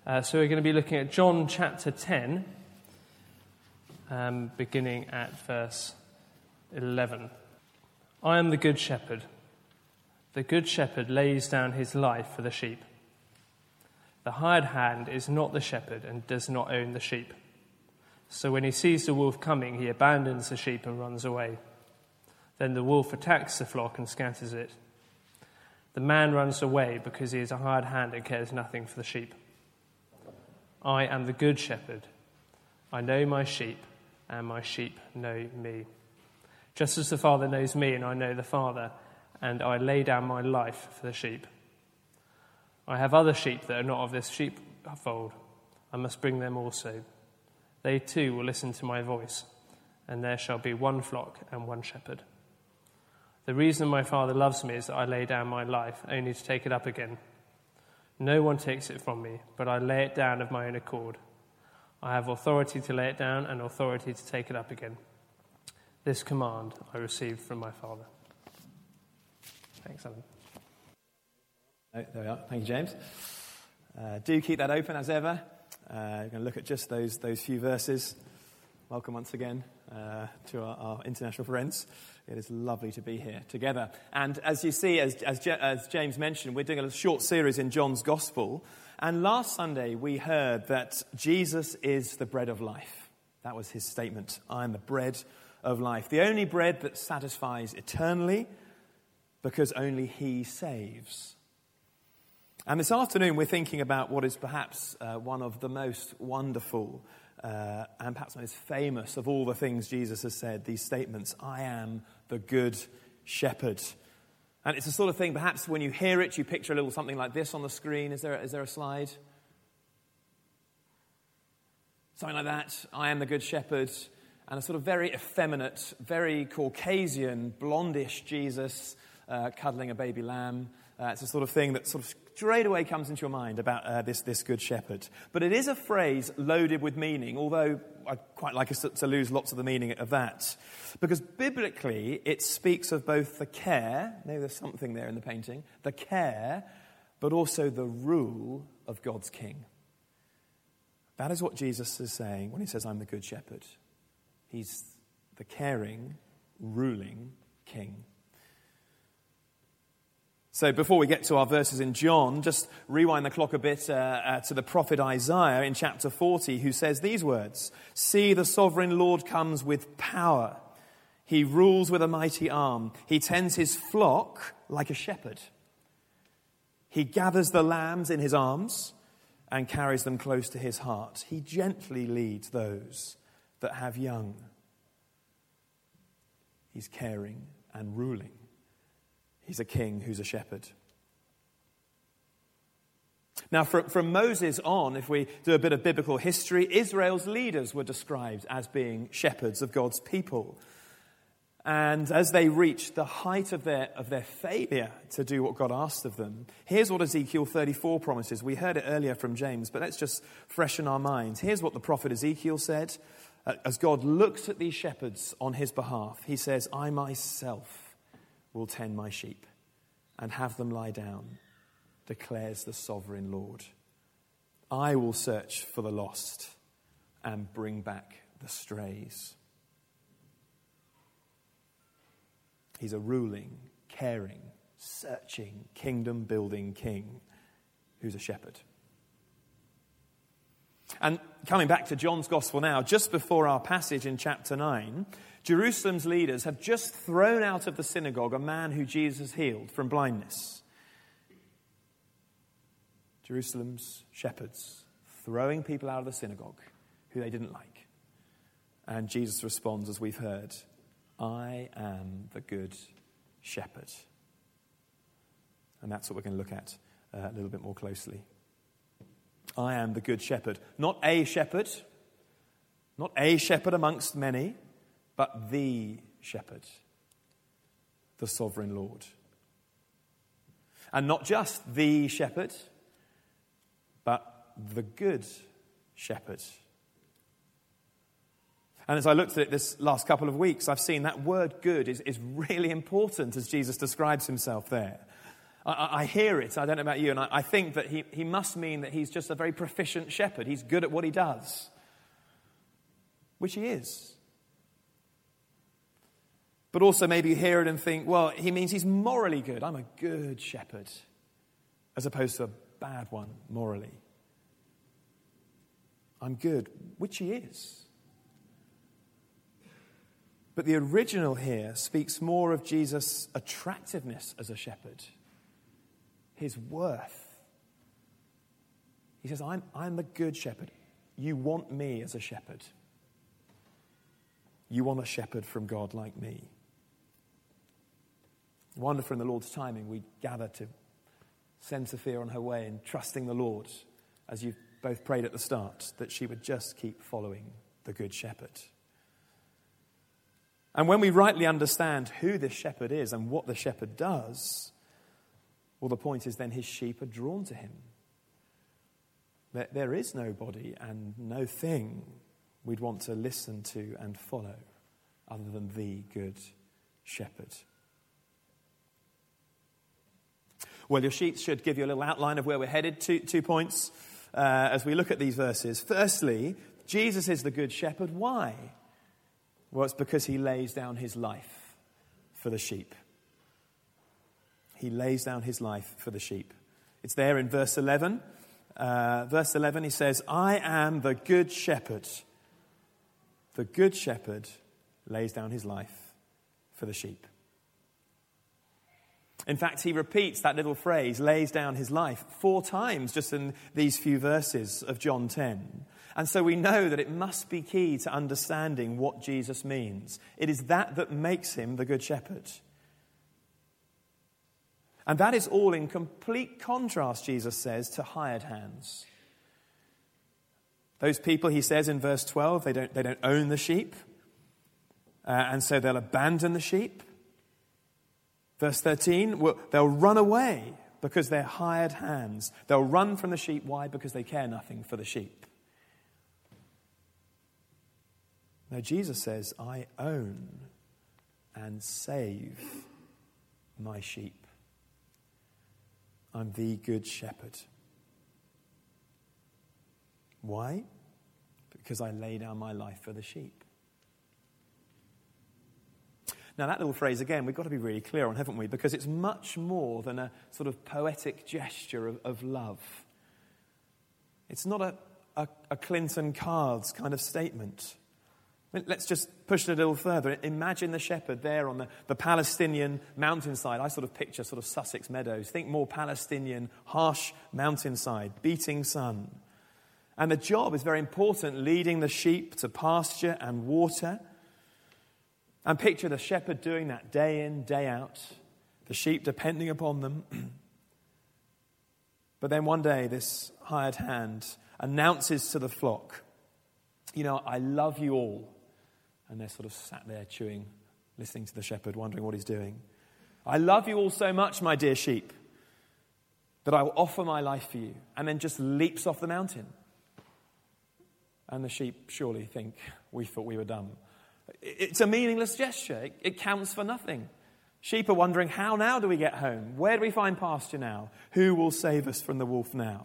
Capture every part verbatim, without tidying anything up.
Uh, so we're going to be looking at John chapter ten, um, beginning at verse eleven. I am the good shepherd. The good shepherd lays down his life for the sheep. The hired hand is not the shepherd and does not own the sheep. So when he sees the wolf coming, he abandons the sheep and runs away. Then the wolf attacks the flock and scatters it. The man runs away because he is a hired hand and cares nothing for the sheep. I am the good shepherd. I know my sheep, and my sheep know me. Just as the Father knows me, and I know the Father, and I lay down my life for the sheep. I have other sheep that are not of this sheepfold. I must bring them also. They too will listen to my voice, and there shall be one flock and one shepherd. The reason my Father loves me is that I lay down my life, only to take it up again. No one takes it from me, but I lay it down of my own accord. I have authority to lay it down and authority to take it up again. This command I received from my Father. Thanks, Alan. Oh, there we are. Thank you, James. Uh, do keep that open as ever. Uh, we're going to look at just those those few verses. Welcome once again uh, to our, our international friends. It is lovely to be here together. And as you see, as, as, as James mentioned, we're doing a short series in John's Gospel. And last Sunday, we heard that Jesus is the bread of life. That was his statement. I am the bread of life. The only bread that satisfies eternally, because only he saves. And this afternoon, we're thinking about what is perhaps uh, one of the most wonderful Uh, and perhaps most famous of all the things Jesus has said, these statements, I am the good shepherd. And it's the sort of thing, perhaps when you hear it, you picture a little something like this on the screen. Is there, is there a slide? Something like that, I am the good shepherd. And a sort of very effeminate, very Caucasian, blondish Jesus uh, cuddling a baby lamb. Uh, it's the sort of thing that sort of straight away comes into your mind about uh, this, this good shepherd. But it is a phrase loaded with meaning, although I'd quite like us to, to lose lots of the meaning of that. Because biblically, it speaks of both the care, maybe there's something there in the painting, the care, but also the rule of God's king. That is what Jesus is saying when he says, I'm the good shepherd. He's the caring, ruling king. So before we get to our verses in John, just rewind the clock a bit uh, uh, to the prophet Isaiah in chapter forty, who says these words, See, the sovereign Lord comes with power. He rules with a mighty arm. He tends his flock like a shepherd. He gathers the lambs in his arms and carries them close to his heart. He gently leads those that have young. He's caring and ruling. He's a king who's a shepherd. Now, from, from Moses on, if we do a bit of biblical history, Israel's leaders were described as being shepherds of God's people. And as they reached the height of their, of their failure to do what God asked of them, here's what Ezekiel thirty-four promises. We heard it earlier from James, but let's just freshen our minds. Here's what the prophet Ezekiel said. As God looks at these shepherds on his behalf, he says, I myself will tend my sheep and have them lie down, declares the sovereign Lord. I will search for the lost and bring back the strays. He's a ruling, caring, searching, kingdom-building king who's a shepherd. And coming back to John's Gospel now, just before our passage in chapter nine, Jerusalem's leaders have just thrown out of the synagogue a man who Jesus healed from blindness. Jerusalem's shepherds throwing people out of the synagogue who they didn't like. And Jesus responds, as we've heard, I am the good shepherd. And that's what we're going to look at uh, a little bit more closely. I am the good shepherd. Not a shepherd, not a shepherd amongst many, but the shepherd, the sovereign Lord. And not just the shepherd, but the good shepherd. And as I looked at it this last couple of weeks, I've seen that word good is, is really important as Jesus describes himself there. I, I hear it, I don't know about you, and I, I think that he, he must mean that he's just a very proficient shepherd. He's good at what he does, which he is. But also maybe you hear it and think, well, he means he's morally good. I'm a good shepherd, as opposed to a bad one morally. I'm good, which he is. But the original here speaks more of Jesus' attractiveness as a shepherd, his worth. He says, I'm, I'm the good shepherd. You want me as a shepherd. You want a shepherd from God like me. Wonderful in the Lord's timing, we gather to send Sophia on her way and trusting the Lord, as you've both prayed at the start, that she would just keep following the Good Shepherd. And when we rightly understand who this shepherd is and what the shepherd does, well, the point is then his sheep are drawn to him. There, there is nobody and no thing we'd want to listen to and follow other than the Good Shepherd. Well, your sheets should give you a little outline of where we're headed. Two, two points uh, as we look at these verses. Firstly, Jesus is the Good Shepherd. Why? Well, it's because he lays down his life for the sheep. He lays down his life for the sheep. It's there in verse eleven. Uh, verse eleven, he says, I am the Good Shepherd. The Good Shepherd lays down his life for the sheep. In fact, he repeats that little phrase, lays down his life, four times just in these few verses of John ten. And so we know that it must be key to understanding what Jesus means. It is that that makes him the Good Shepherd. And that is all in complete contrast, Jesus says, to hired hands. Those people, he says in verse twelve, they don't, they don't own the sheep, uh, and so they'll abandon the sheep. Verse thirteen, well, they'll run away because they're hired hands. They'll run from the sheep. Why? Because they care nothing for the sheep. Now, Jesus says, I own and save my sheep. I'm the Good Shepherd. Why? Because I lay down my life for the sheep. Now, that little phrase, again, we've got to be really clear on, haven't we? Because it's much more than a sort of poetic gesture of, of love. It's not a, a, a Clinton cards kind of statement. Let's just push it a little further. Imagine the shepherd there on the, the Palestinian mountainside. I sort of picture sort of Sussex meadows. Think more Palestinian, harsh mountainside, beating sun. And the job is very important, leading the sheep to pasture and water. And picture the shepherd doing that day in, day out, the sheep depending upon them. But then one day this hired hand announces to the flock, you know, I love you all. And they're sort of sat there chewing, listening to the shepherd, wondering what he's doing. I love you all so much, my dear sheep, that I will offer my life for you. And then just leaps off the mountain. And the sheep surely think, we thought we were dumb. It's a meaningless gesture. It, it counts for nothing. Sheep are wondering, how now do we get home? Where do we find pasture now? Who will save us from the wolf now?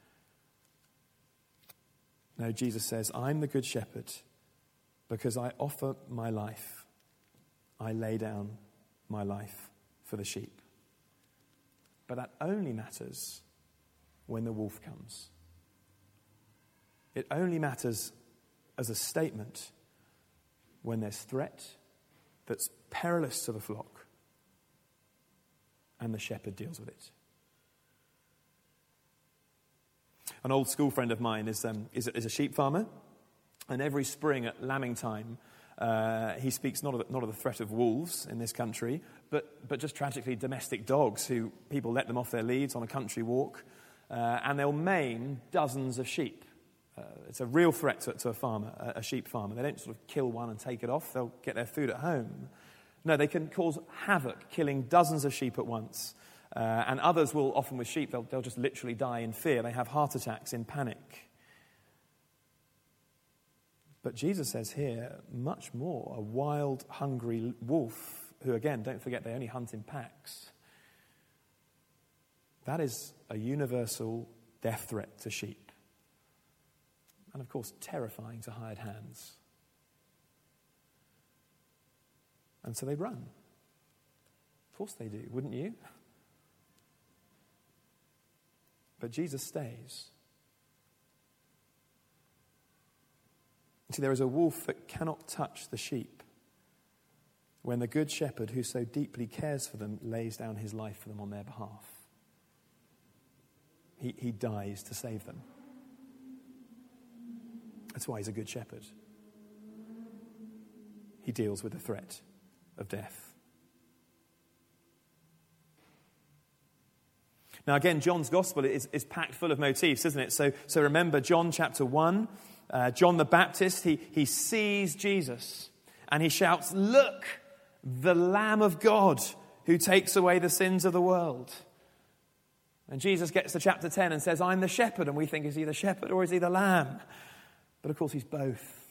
No, Jesus says, I'm the Good Shepherd because I offer my life. I lay down my life for the sheep. But that only matters when the wolf comes. It only matters as a statement when there's threat that's perilous to the flock and the shepherd deals with it. An old school friend of mine is, um, is, is a sheep farmer, and every spring at lambing time, uh, he speaks not of, the, not of the threat of wolves in this country, but, but just tragically domestic dogs who people let them off their leads on a country walk, uh, and they'll maim dozens of sheep. Uh, it's a real threat to, to a farmer, a, a sheep farmer. They don't sort of kill one and take it off. They'll get their food at home. No, they can cause havoc, killing dozens of sheep at once. Uh, and others will, often with sheep, they'll, they'll just literally die in fear. They have heart attacks in panic. But Jesus says here, much more, a wild, hungry wolf, who again, don't forget, they only hunt in packs. That is a universal death threat to sheep. And of course, terrifying to hired hands. And so they run. Of course they do, wouldn't you? But Jesus stays. See, there is a wolf that cannot touch the sheep when the good shepherd who so deeply cares for them lays down his life for them on their behalf. He, he dies to save them. That's why he's a good shepherd. He deals with the threat of death. Now again, John's gospel is, is packed full of motifs, isn't it? So, so remember John chapter one, uh, John the Baptist, he, he sees Jesus and he shouts, "Look, the Lamb of God who takes away the sins of the world." And Jesus gets to chapter ten and says, "I'm the shepherd." And we think, is he the shepherd or is he the lamb? But of course he's both.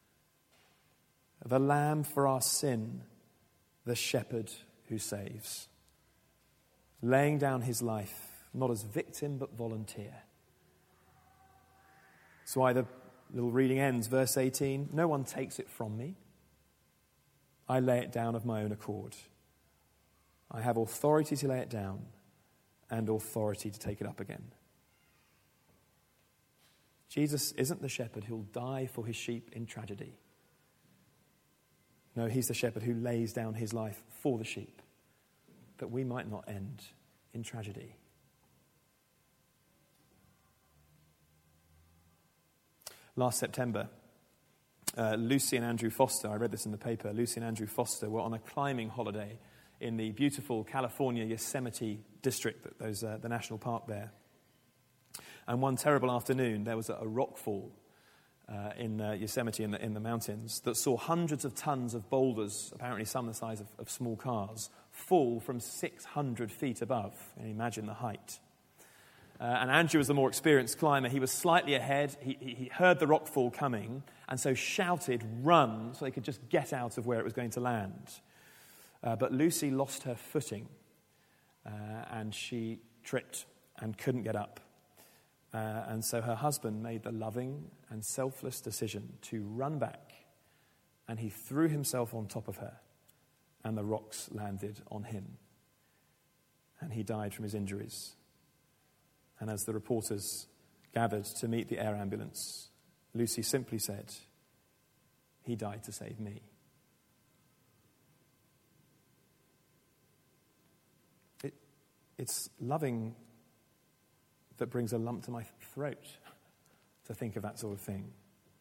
The lamb for our sin, the shepherd who saves. Laying down his life, not as victim but volunteer. That's why the little reading ends, verse eighteen. "No one takes it from me. I lay it down of my own accord. I have authority to lay it down and authority to take it up again." Jesus isn't the shepherd who'll die for his sheep in tragedy. No, he's the shepherd who lays down his life for the sheep, that we might not end in tragedy. Last September, uh, Lucy and Andrew Foster, I read this in the paper, Lucy and Andrew Foster were on a climbing holiday in the beautiful California Yosemite district, that those, uh, the national park there. And one terrible afternoon, there was a, a rock fall uh, in uh, Yosemite in the, in the mountains that saw hundreds of tons of boulders, apparently some the size of, of small cars, fall from six hundred feet above. And imagine the height. Uh, and Andrew was the more experienced climber. He was slightly ahead. He, he, he heard the rock fall coming and so shouted, "Run," so they could just get out of where it was going to land. Uh, but Lucy lost her footing uh, and she tripped and couldn't get up. Uh, and so her husband made the loving and selfless decision to run back, and he threw himself on top of her, and the rocks landed on him. And he died from his injuries. And as the reporters gathered to meet the air ambulance, Lucy simply said, "He died to save me." It, it's loving that brings a lump to my throat to think of that sort of thing.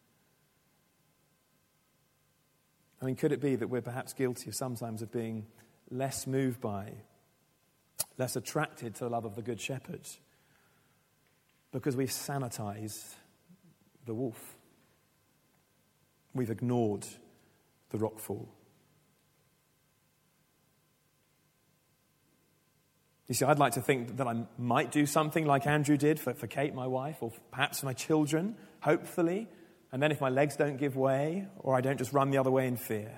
I mean, could it be that we're perhaps guilty sometimes of being less moved by, less attracted to the love of the Good Shepherd because we've sanitized the wolf? We've ignored the rockfall. You see, I'd like to think that I might do something like Andrew did for, for Kate, my wife, or perhaps for my children, hopefully. And then if my legs don't give way, or I don't just run the other way in fear.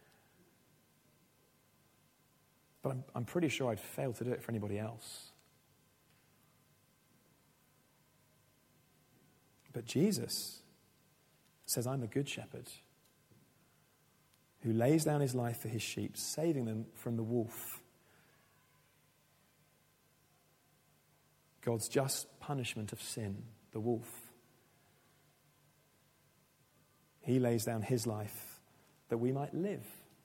But I'm, I'm pretty sure I'd fail to do it for anybody else. But Jesus says, "I'm the good shepherd who lays down his life for his sheep, saving them from the wolf." God's just punishment of sin, the wolf. He lays down his life that we might live,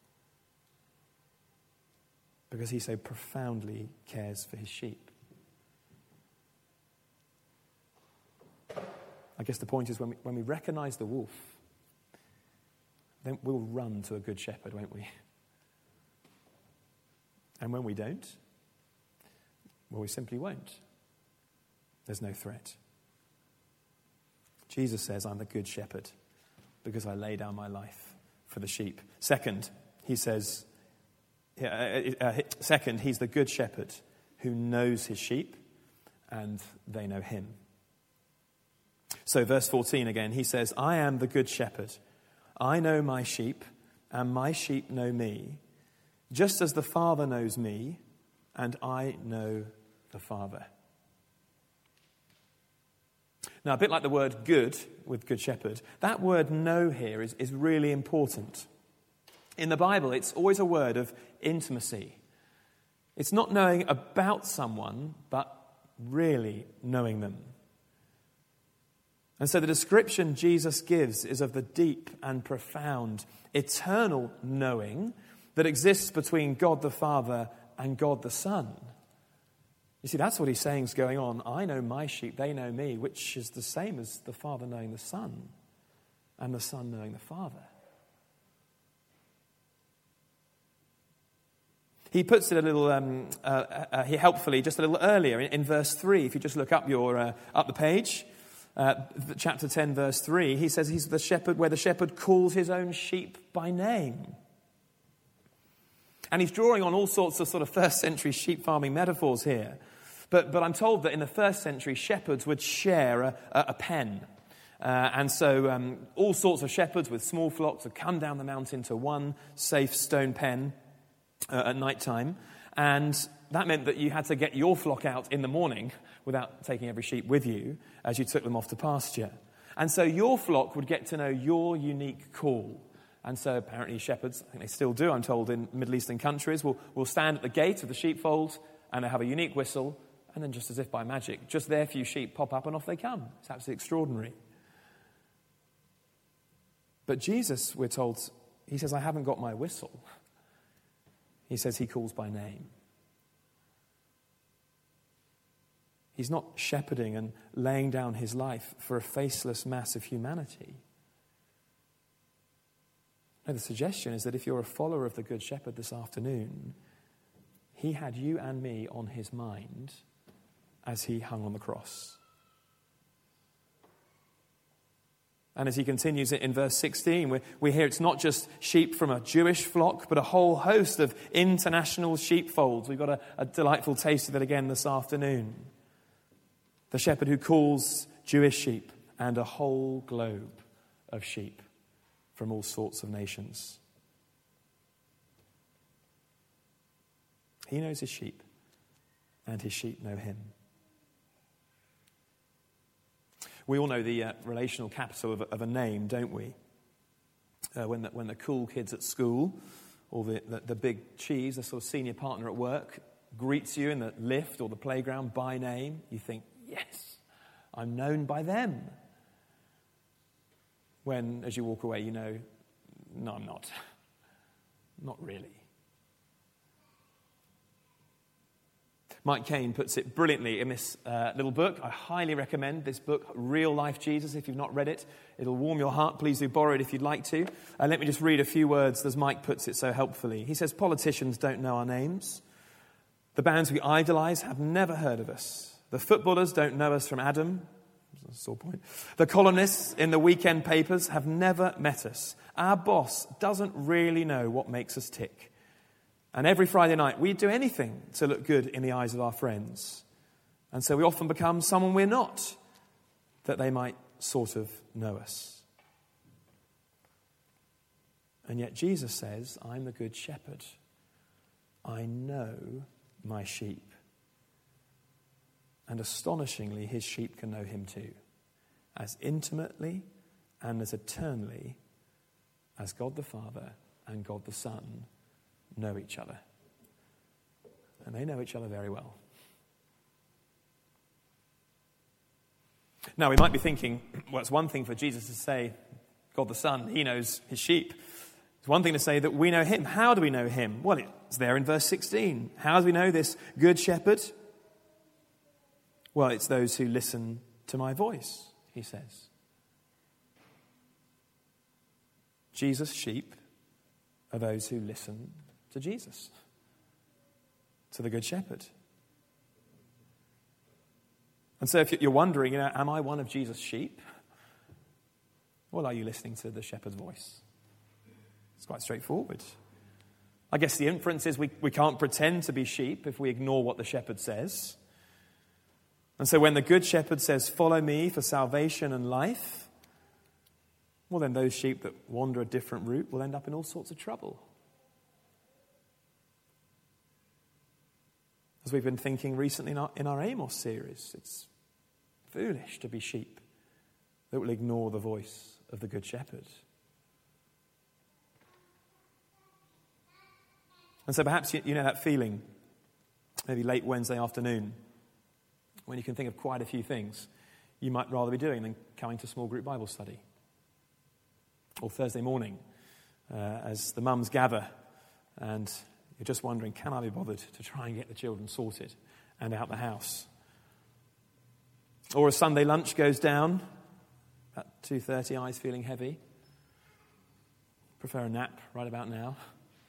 because he so profoundly cares for his sheep. I guess the point is, when we, when we recognize the wolf, then we'll run to a good shepherd, won't we? And when we don't, well, we simply won't. There's no threat. Jesus says, "I'm the good shepherd because I lay down my life for the sheep." Second, he says, uh, uh, second, he's the good shepherd who knows his sheep and they know him. So verse fourteen again, he says, "I am the good shepherd. I know my sheep and my sheep know me, just as the Father knows me and I know the Father." Now, a bit like the word good with Good Shepherd, that word know here is, is really important. In the Bible, it's always a word of intimacy. It's not knowing about someone, but really knowing them. And so the description Jesus gives is of the deep and profound, eternal knowing that exists between God the Father and God the Son. You see, that's what he's saying is going on. I know my sheep, they know me, which is the same as the Father knowing the Son and the Son knowing the Father. He puts it a little, um, uh, uh, he helpfully, just a little earlier in, in verse three. If you just look up your uh, up the page, uh, chapter ten, verse three, he says he's the shepherd where the shepherd calls his own sheep by name. And he's drawing on all sorts of sort of first century sheep farming metaphors here. But but I'm told that in the first century, shepherds would share a, a, a pen. Uh, and so um, all sorts of shepherds with small flocks would come down the mountain to one safe stone pen uh, at night time. And that meant that you had to get your flock out in the morning without taking every sheep with you as you took them off to pasture. And so your flock would get to know your unique call. And so apparently shepherds, I think they still do, I'm told, in Middle Eastern countries, will, will stand at the gate of the sheepfold and they have a unique whistle, and then just as if by magic, just their few sheep pop up and off they come. It's absolutely extraordinary. But Jesus, we're told, he says, I haven't got my whistle. He says he calls by name. He's not shepherding and laying down his life for a faceless mass of humanity. No, the suggestion is that if you're a follower of the Good Shepherd this afternoon, he had you and me on his mind as he hung on the cross. And as he continues it in verse sixteen, we, we hear it's not just sheep from a Jewish flock, but a whole host of international sheepfolds. We've got a, a delightful taste of it again this afternoon. The shepherd who calls Jewish sheep and a whole globe of sheep from all sorts of nations. He knows his sheep, and his sheep know him. We all know the uh, relational capital of a, of a name, don't we? Uh, when, the, when the cool kids at school, or the, the, the big cheese, the sort of senior partner at work, greets you in the lift or the playground by name, you think, yes, I'm known by them. When, as you walk away, you know, no, I'm not. Not really. Mike Caine puts it brilliantly in this uh, little book. I highly recommend this book, Real Life Jesus, if you've not read it. It'll warm your heart. Please do borrow it if you'd like to. Uh, let me just read a few words as Mike puts it so helpfully. He says, politicians don't know our names. The bands we idolize have never heard of us. The footballers don't know us from Adam. That's a sore point. The columnists in the weekend papers have never met us. Our boss doesn't really know what makes us tick. And every Friday night, we do anything to look good in the eyes of our friends. And so we often become someone we're not, that they might sort of know us. And yet Jesus says, I'm the good shepherd. I know my sheep. And astonishingly, his sheep can know him too, as intimately and as eternally as God the Father and God the Son know each other. And they know each other very well. Now, we might be thinking, well, it's one thing for Jesus to say, God the Son, he knows his sheep. It's one thing to say that we know him. How do we know him? Well, it's there in verse sixteen. How do we know this good shepherd? Well, it's those who listen to my voice, he says. Jesus' sheep are those who listen to Jesus, to the Good Shepherd. And so if you're wondering, you know, am I one of Jesus' sheep? Well, are you listening to the shepherd's voice? It's quite straightforward. I guess the inference is we, we can't pretend to be sheep if we ignore what the shepherd says. And so when the Good Shepherd says, follow me for salvation and life, well, then those sheep that wander a different route will end up in all sorts of trouble. As we've been thinking recently in our, in our Amos series, it's foolish to be sheep that will ignore the voice of the Good Shepherd. And so perhaps you, you know that feeling, maybe late Wednesday afternoon, when you can think of quite a few things you might rather be doing than coming to small group Bible study. Or Thursday morning, uh, as the mums gather and you're just wondering, can I be bothered to try and get the children sorted and out the house? Or as Sunday lunch goes down, at two thirty, eyes feeling heavy. Prefer a nap right about now.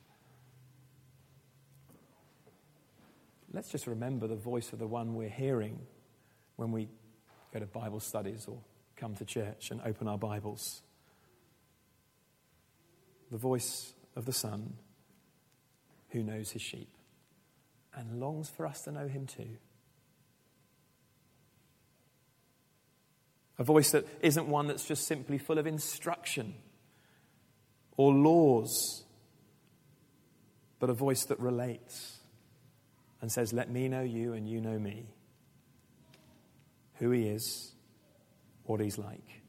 Let's just remember the voice of the one we're hearing when we go to Bible studies or come to church and open our Bibles. The voice of the Son who knows his sheep and longs for us to know him too. A voice that isn't one that's just simply full of instruction or laws, but a voice that relates and says, let me know you and you know me, who he is, what he's like.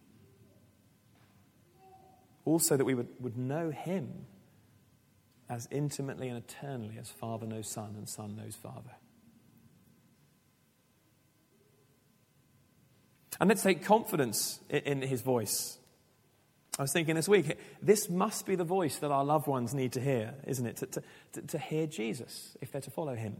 Also that we would, would know him as intimately and eternally as Father knows Son and Son knows Father. And let's take confidence in, in his voice. I was thinking this week, this must be the voice that our loved ones need to hear, isn't it? To, to, to, to hear Jesus if they're to follow him.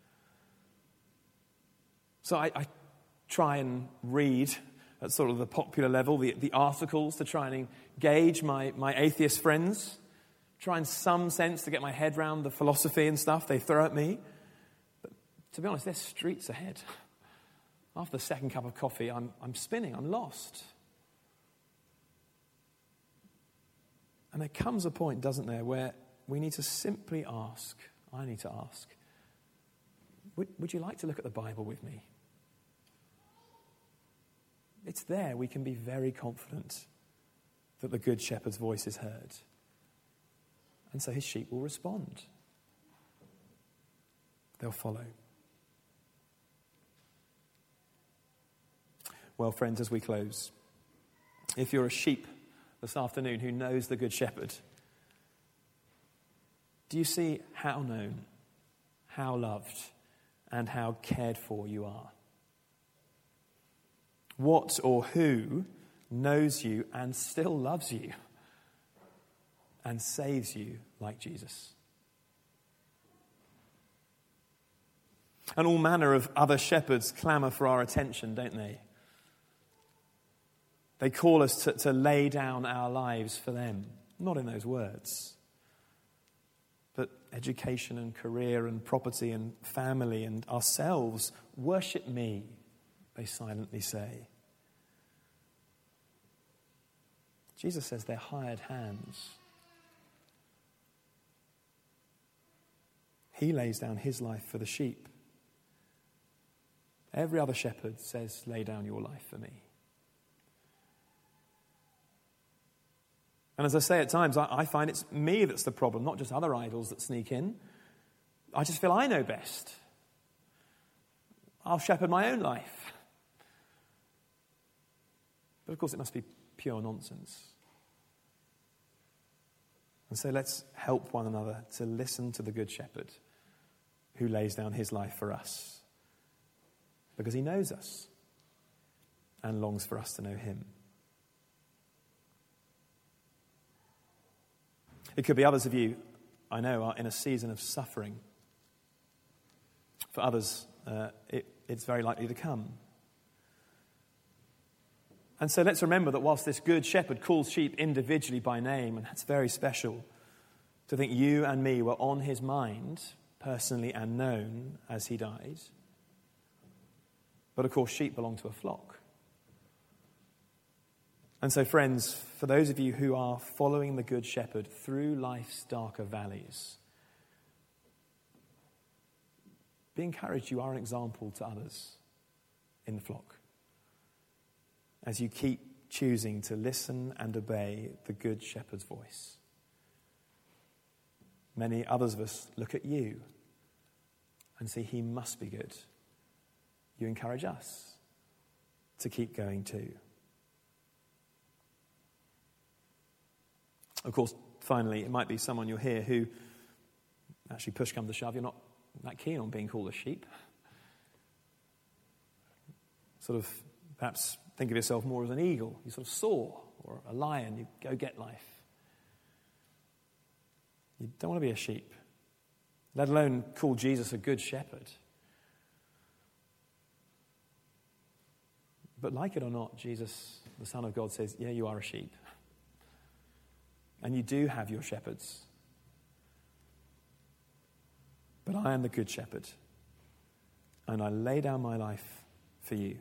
So I, I try and read at sort of the popular level, the, the articles to try and engage my, my atheist friends, try in some sense to get my head around the philosophy and stuff they throw at me. But to be honest, there's streets ahead. After the second cup of coffee, I'm, I'm spinning, I'm lost. And there comes a point, doesn't there, where we need to simply ask, I need to ask, would, would you like to look at the Bible with me? It's there we can be very confident that the Good Shepherd's voice is heard. And so his sheep will respond. They'll follow. Well, friends, as we close, if you're a sheep this afternoon who knows the Good Shepherd, do you see how known, how loved, and how cared for you are? What or who knows you and still loves you and saves you like Jesus? And all manner of other shepherds clamour for our attention, don't they? They call us to, to lay down our lives for them. Not in those words, but education and career and property and family and ourselves. Worship me, they silently say. Jesus says they're hired hands. He lays down his life for the sheep. Every other shepherd says, lay down your life for me. And as I say at times, I, I find it's me that's the problem, not just other idols that sneak in. I just feel I know best. I'll shepherd my own life. But of course it must be pure nonsense. And so let's help one another to listen to the Good Shepherd who lays down his life for us. Because he knows us and longs for us to know him. It could be others of you, I know, are in a season of suffering. For others, uh, it, it's very likely to come. And so let's remember that whilst this Good Shepherd calls sheep individually by name, and that's very special, to think you and me were on his mind, personally and known, as he died. But of course, sheep belong to a flock. And so, friends, for those of you who are following the Good Shepherd through life's darker valleys, be encouraged you are an example to others in the flock as you keep choosing to listen and obey the Good Shepherd's voice. Many others of us look at you and see he must be good. You encourage us to keep going too. Of course, finally, it might be someone you're here who, actually push come to shove, you're not that keen on being called a sheep. Sort of perhaps think of yourself more as an eagle. You sort of soar, or a lion, you go get life. You don't want to be a sheep, let alone call Jesus a good shepherd. But like it or not, Jesus, the Son of God, says, yeah, you are a sheep. And you do have your shepherds. But I am the good shepherd, and I lay down my life for you.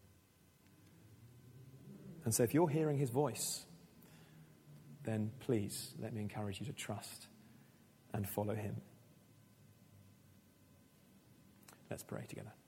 And so if you're hearing his voice, then please let me encourage you to trust and follow him. Let's pray together.